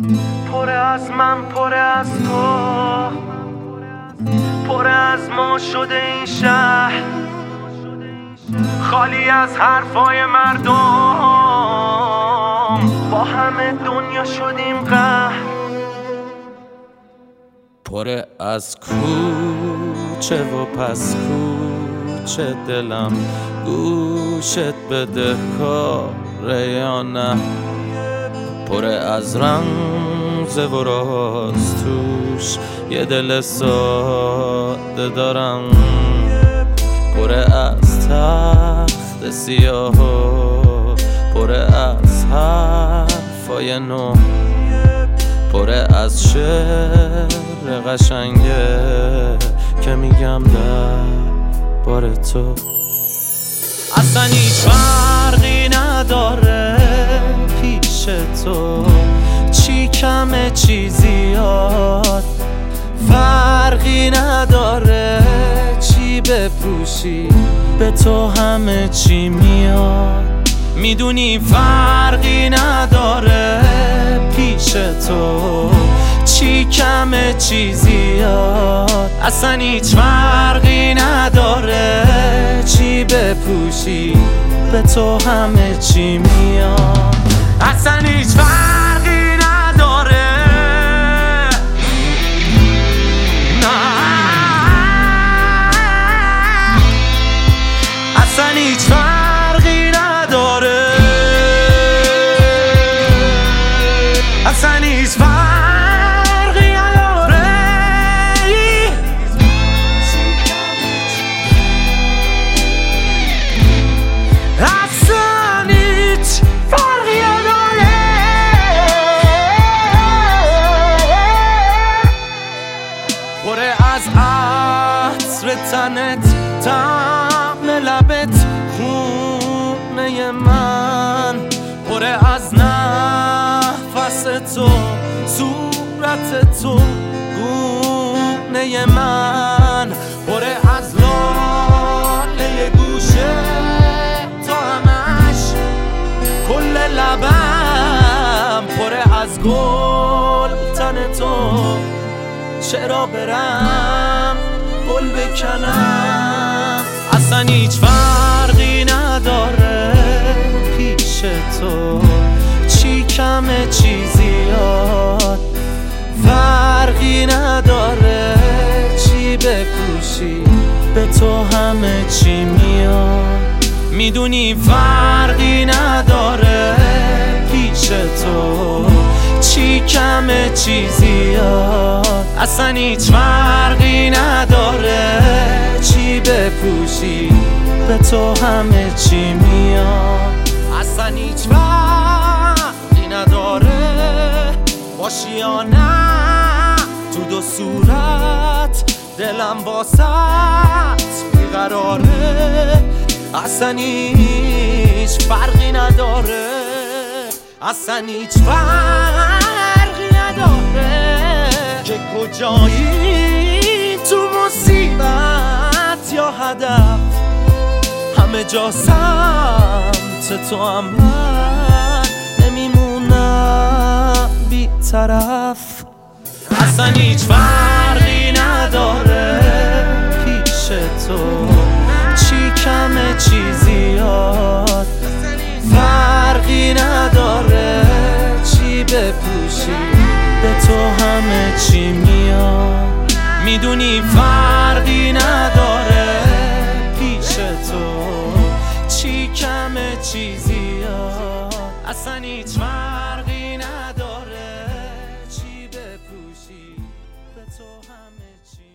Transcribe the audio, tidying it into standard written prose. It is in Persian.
پر از من، پر از تو، پر از ما شده این شهر، خالی از حرفای مردم، با همه دنیا شدیم قهر. پر از کوچه و پس کوچه دلم گوشت بده کاره یا نه، پر از رمز و راز توش یه دل ساده دارم، پر از تخت سیاه و پر از حرفای نو، پر از شعر قشنگه که میگم در بار تو. اصلا هیچ فرقی نداره پیش تو، چی کمه چی زیاد، فرقی نداره چی بپوشی به تو همه چی میاد. میدونی فرقی نداره پیش تو، چی کمه چی زیاد، اصلا هیچ فرقی نداره چی بپوشی به تو همه چی میاد. اصلا هیچ فرقی نداره، اصلا هیچ فرقی نداره، اصلا هیچ فرقی نداره، اصلا هیچ فرقی نداره. پر از عطر تنت، طعم لبت، خونه من، پر از نفس تو، صورت تو، گونه من، پر از لاله گوشه تو همش، کل لبم پر از گل تن تو، چرا برم گل بکنم. اصلا هیچ فرقی نداره پیش تو، چی کمه چی زیاد، فرقی نداره چی بپوشی به تو همه چی میاد. میدونی فرقی نداره پیش تو، چی کمه چی زیاد، اصلا هیچ فرقی نداره چی بپوشی به تو همه چی میاد. اصلا هیچ فرقی نداره باشی یا نه تو دو صورت، دلم واسط بیقراره. اصلا هیچ فرقی نداره، اصلا هیچ فرقی نداره که کجایی، تو مصیبت یا هدف، همه جا سمت تو هم من نمیمونم بی طرف. اصلا هیچ فرقی نداره پیش تو، چی کمه چی زیاد، فرقی نداره چی بپوشی به تو همه چی میاد. میدونی فرقی نداره پیش تو، چی کمه چی زیاد، اصلا هیچ فرقی نداره چی بپوشی به تو همه چی